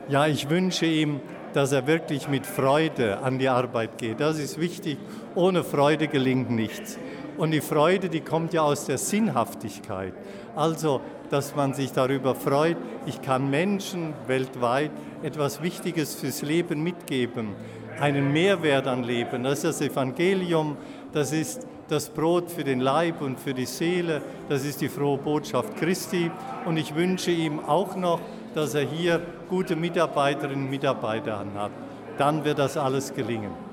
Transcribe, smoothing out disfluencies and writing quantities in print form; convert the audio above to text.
Ja, ich wünsche ihm, dass er wirklich mit Freude an die Arbeit geht. Das ist wichtig. Ohne Freude gelingt nichts. Und die Freude, die kommt ja aus der Sinnhaftigkeit. Also, dass man sich darüber freut, ich kann Menschen weltweit etwas Wichtiges fürs Leben mitgeben, einen Mehrwert an Leben. Das ist das Evangelium, das ist das Brot für den Leib und für die Seele, das ist die frohe Botschaft Christi. Und ich wünsche ihm auch noch, dass er hier gute Mitarbeiterinnen und Mitarbeiter hat. Dann wird das alles gelingen.